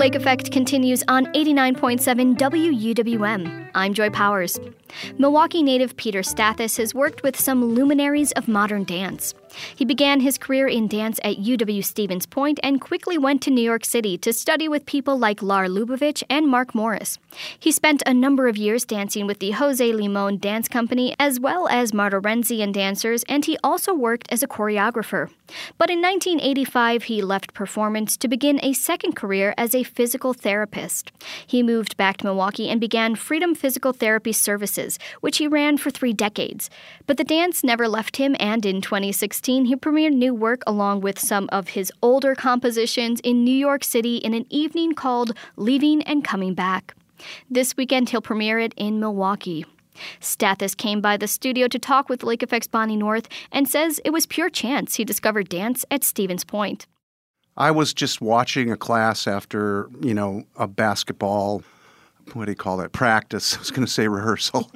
Lake Effect continues on 89.7 WUWM. I'm Joy Powers. Milwaukee native Peter Stathis has worked with some luminaries of modern dance. He began his career in dance at UW-Stevens Point and quickly went to New York City to study with people like Lar Lubovitch and Mark Morris. He spent a number of years dancing with the Jose Limon Dance Company as well as Marta Renzi and dancers, and he also worked as a choreographer. But in 1985, he left performance to begin a second career as a physical therapist. He moved back to Milwaukee and began Freedom Physical Therapy Services, which he ran for 3 decades. But the dance never left him, and in 2016, he premiered new work along with some of his older compositions in New York City in an evening called Leaving and Coming Back. This weekend, he'll premiere it in Milwaukee. Stathis came by the studio to talk with Lake Effect's Bonnie North and says it was pure chance he discovered dance at Stevens Point. I was just watching a class after, a basketball, practice. I was going to say rehearsal.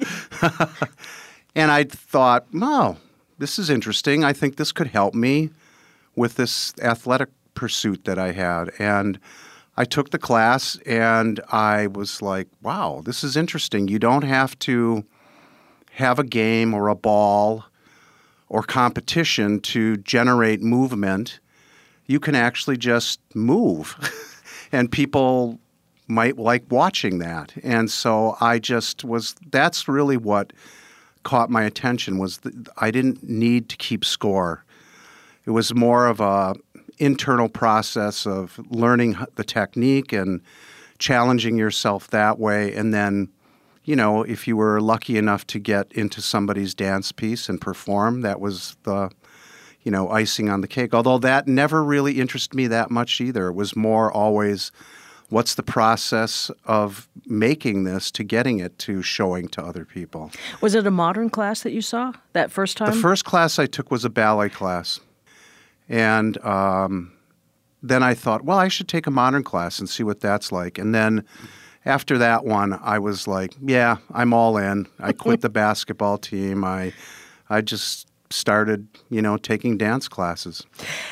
And I thought, this is interesting. I think this could help me with this athletic pursuit that I had. And I took the class and I was like, wow, this is interesting. You don't have to have a game or a ball or competition to generate movement. You can actually just move. And people might like watching that. And so that's really what caught my attention was I didn't need to keep score. It was more of a internal process of learning the technique and challenging yourself that way. And then, if you were lucky enough to get into somebody's dance piece and perform, that was the, icing on the cake. Although that never really interested me that much either. It was more always, what's the process of making this to getting it to showing to other people? Was it a modern class that you saw that first time? The first class I took was a ballet class. And then I thought, well, I should take a modern class and see what that's like. And then after that one, I was like, yeah, I'm all in. I quit the basketball team. I just started, taking dance classes.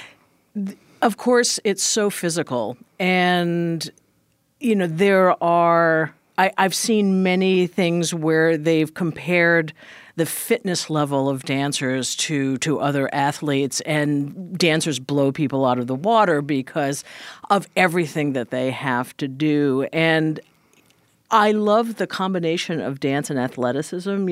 Of course, it's so physical. And, I've seen many things where they've compared the fitness level of dancers to other athletes, and dancers blow people out of the water because of everything that they have to do. And I love the combination of dance and athleticism,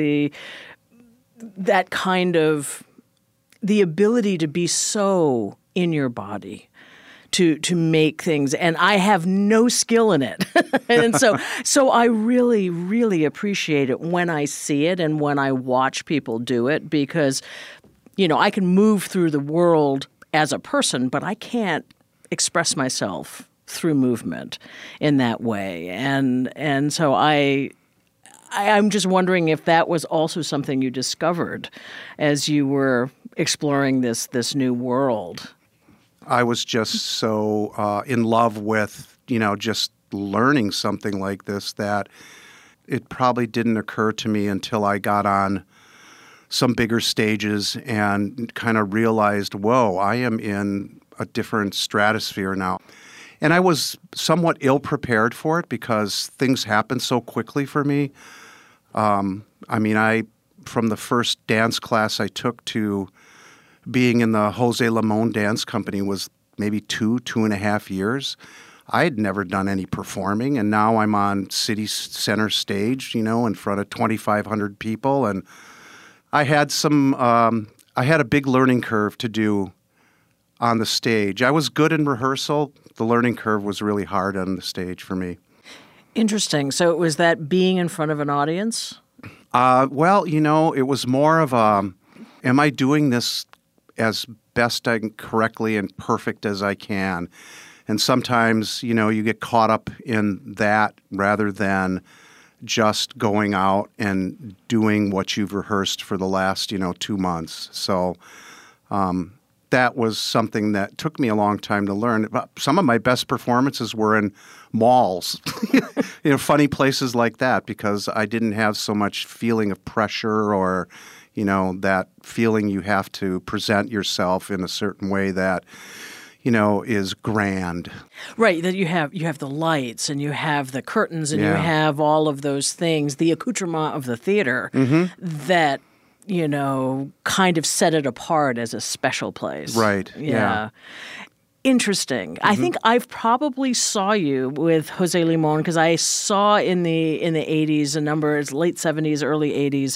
that kind of the ability to be so in your body. To make things, and I have no skill in it. And so I really, really appreciate it when I see it and when I watch people do it because, I can move through the world as a person, but I can't express myself through movement in that way. And so I'm just wondering if that was also something you discovered as you were exploring this new world. I was just so in love with, just learning something like this that it probably didn't occur to me until I got on some bigger stages and kind of realized, whoa, I am in a different stratosphere now. And I was somewhat ill-prepared for it because things happen so quickly for me. From the first dance class I took to being in the Jose Limon Dance Company was maybe 2.5 years. I had never done any performing, and now I'm on City Center stage, in front of 2,500 people. And I had a big learning curve to do on the stage. I was good in rehearsal. The learning curve was really hard on the stage for me. Interesting. So it was that being in front of an audience? It was more of am I doing this as best and correctly and perfect as I can? And sometimes, you get caught up in that rather than just going out and doing what you've rehearsed for the last, 2 months. So that was something that took me a long time to learn. Some of my best performances were in malls, funny places like that, because I didn't have so much feeling of pressure or that feeling you have to present yourself in a certain way that, is grand. Right, that you have the lights and you have the curtains and you Yeah. have all of those things, the accoutrement of the theater that, kind of set it apart as a special place. Right, yeah. Interesting. I think I've probably saw you with Jose Limon because I saw in the 80s, late 70s, early 80s,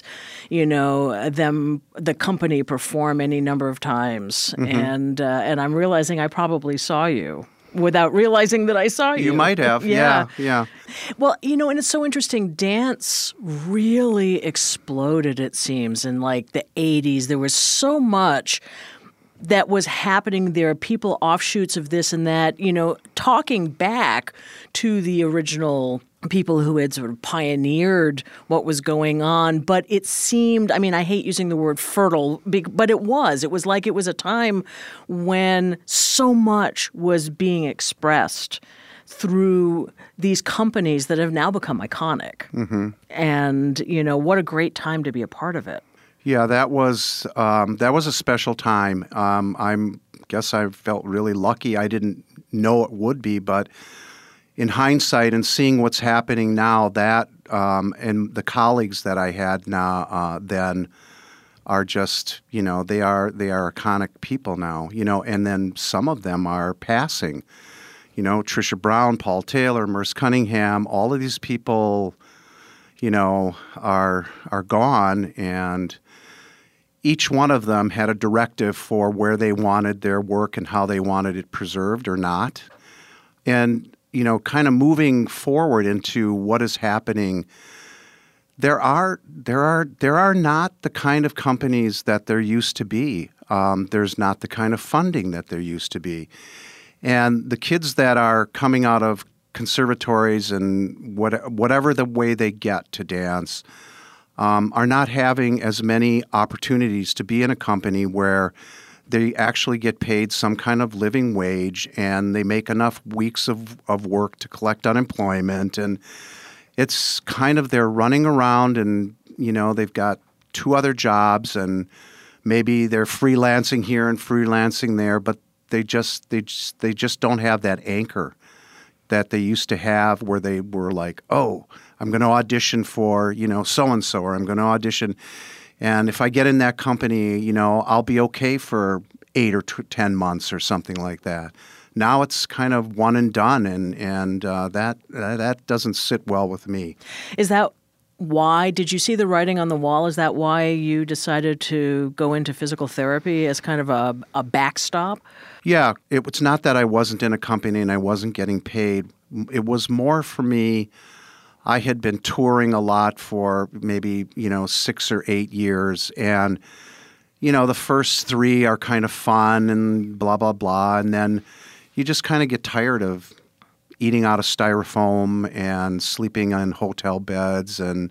the company perform any number of times, and I'm realizing I probably saw you without realizing that I saw you. You might have, yeah. Well, and it's so interesting. Dance really exploded, it seems, in like the 80s. There was so much that was happening there, people offshoots of this and that, talking back to the original people who had sort of pioneered what was going on. But it seemed, I hate using the word fertile, but it was like it was a time when so much was being expressed through these companies that have now become iconic. And, what a great time to be a part of it. Yeah, that was a special time. Guess I felt really lucky. I didn't know it would be, but in hindsight and seeing what's happening now, that and the colleagues that I had now then are just they are iconic people now. And then some of them are passing. Trisha Brown, Paul Taylor, Merce Cunningham, all of these people, are gone, and each one of them had a directive for where they wanted their work and how they wanted it preserved or not. And, kind of moving forward into what is happening, there are not the kind of companies that there used to be. There's not the kind of funding that there used to be. And the kids that are coming out of conservatories and whatever the way they get to dance are not having as many opportunities to be in a company where they actually get paid some kind of living wage and they make enough weeks of work to collect unemployment. And it's kind of they're running around and, they've got 2 other jobs and maybe they're freelancing here and freelancing there, but they just don't have that anchor that they used to have where they were like, oh, I'm going to audition for, so-and-so, or I'm going to audition. And if I get in that company, I'll be okay for 8 or 10 months or something like that. Now it's kind of one and done, and that doesn't sit well with me. Is that why? Did you see the writing on the wall? Is that why you decided to go into physical therapy as kind of a backstop? Yeah, it was not that I wasn't in a company and I wasn't getting paid. It was more for me, I had been touring a lot for maybe, 6 or 8 years. And, the first 3 are kind of fun and blah, blah, blah. And then you just kind of get tired of eating out of styrofoam and sleeping on hotel beds and,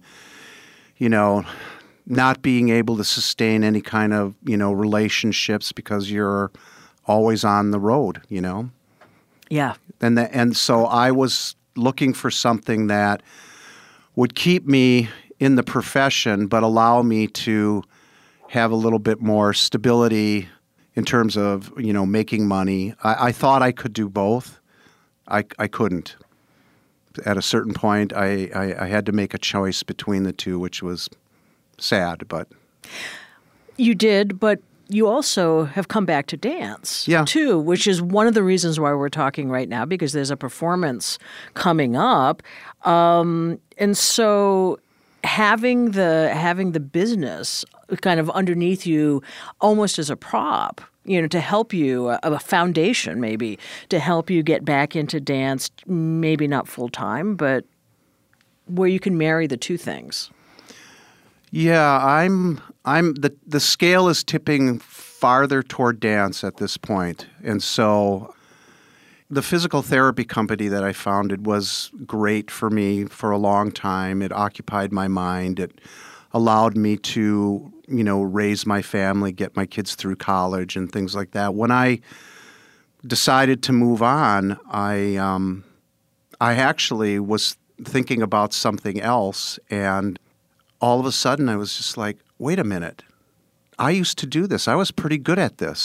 not being able to sustain any kind of, relationships because you're always on the road, Yeah. And so I was looking for something that would keep me in the profession but allow me to have a little bit more stability in terms of, making money. I thought I could do both. I couldn't. At a certain point, I had to make a choice between the two, which was sad, but... You did, but you also have come back to dance, Yeah. too, which is one of the reasons why we're talking right now, because there's a performance coming up. And so having the business kind of underneath you almost as a prop, to help you, a foundation maybe, to help you get back into dance, maybe not full time, but where you can marry the two things. Yeah, I'm the scale is tipping farther toward dance at this point. And so the physical therapy company that I founded was great for me for a long time. It occupied my mind. It allowed me to, raise my family, get my kids through college and things like that. When I decided to move on, I actually was thinking about something else, and all of a sudden I was just like, wait a minute. I used to do this. I was pretty good at this.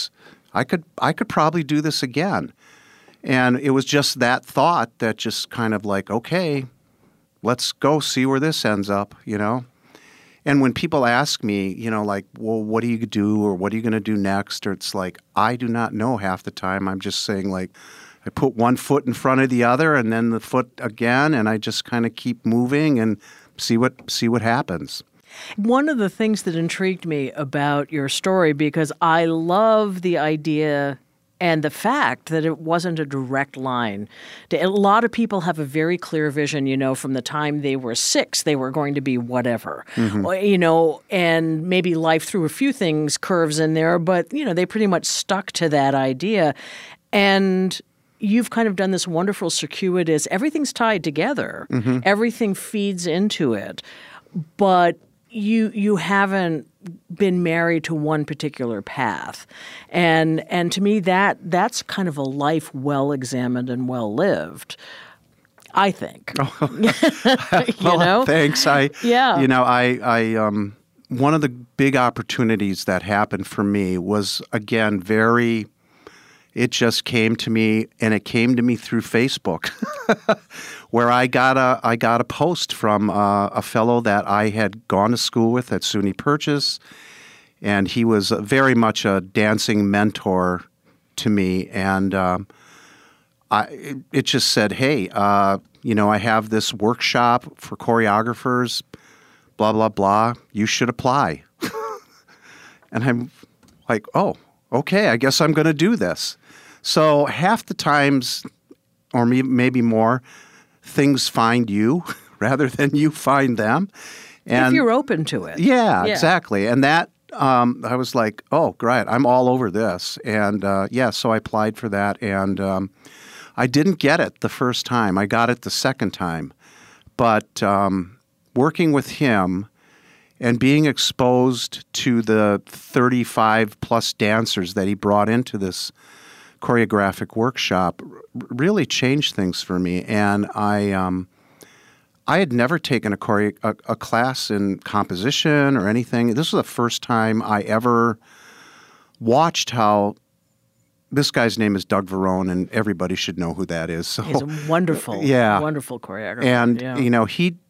I could probably do this again. And it was just that thought that just kind of like, okay, let's go see where this ends up, you know? And when people ask me, you know, like, well, what do you do or what are you going to do next? Or it's like, I do not know half the time. I'm just saying, like, I put one foot in front of the other and then the foot again, and I just kind of keep moving and see what happens. One of the things that intrigued me about your story, because I love the idea and the fact that it wasn't a direct line. A lot of people have a very clear vision, you know, from the time they were 6, they were going to be whatever, you know, and maybe life threw a few curves in there, but, you know, they pretty much stuck to that idea. And you've kind of done this wonderful circuitous, everything's tied together. Everything feeds into it. But you haven't been married to one particular path. And to me, that's kind of a life well examined and well lived, I think. You know? Thanks. Yeah. You know, I one of the big opportunities that happened for me was, again, it just came to me, and it came to me through Facebook, where I got a post from a fellow that I had gone to school with at SUNY Purchase, and he was very much a dancing mentor to me. And it just said, hey, you know, I have this workshop for choreographers, blah, blah, blah. You should apply. And I'm like, oh, okay, I guess I'm going to do this. So half the times, or maybe more, things find you rather than you find them. And if you're open to it. Yeah, exactly. And that, I was like, oh, great, I'm all over this. And so I applied for that. And I didn't get it the first time. I got it the second time. But working with him and being exposed to the 35-plus dancers that he brought into this choreographic workshop really changed things for me. And I had never taken a class in composition or anything. This was the first time I ever watched how this guy's name is Doug Verone, and everybody should know who that is. So, he's a wonderful, wonderful choreographer. And you know,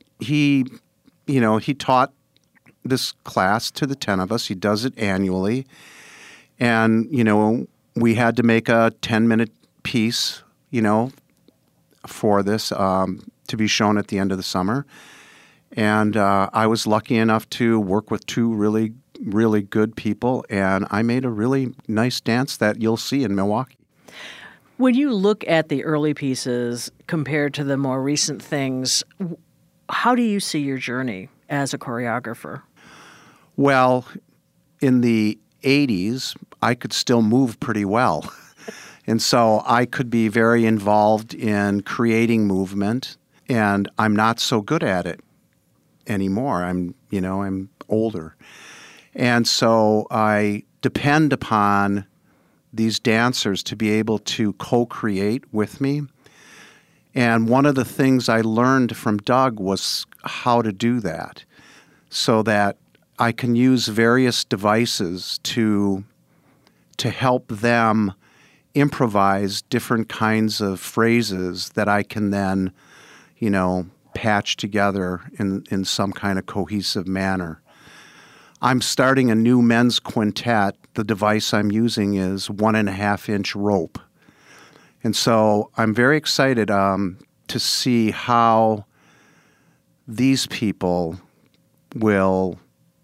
he taught this class to the 10 of us. He does it annually, and you know, we had to make a 10-minute piece, you know, for this to be shown at the end of the summer. And I was lucky enough to work with 2 really, really good people, and I made a really nice dance that you'll see in Milwaukee. When you look at the early pieces compared to the more recent things, how do you see your journey as a choreographer? Well, in the 80s, I could still move pretty well. And so I could be very involved in creating movement, and I'm not so good at it anymore. I'm older. And so I depend upon these dancers to be able to co-create with me. And one of the things I learned from Doug was how to do that, so that I can use various devices to help them improvise different kinds of phrases that I can then, you know, patch together in some kind of cohesive manner. I'm starting a new men's quintet. The device I'm using is 1.5-inch rope. And so I'm very excited to see how these people will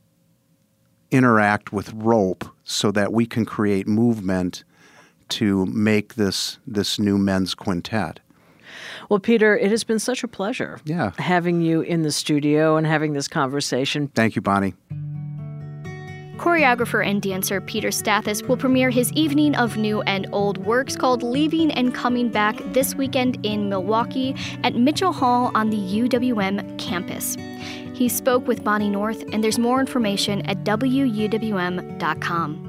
interact with rope so that we can create movement to make this new men's quintet. Well, Peter, it has been such a pleasure having you in the studio and having this conversation. Thank you, Bonnie. Choreographer and dancer Peter Stathis will premiere his evening of new and old works called Leaving and Coming Back this weekend in Milwaukee at Mitchell Hall on the UWM campus. He spoke with Bonnie North, and there's more information at WUWM.com.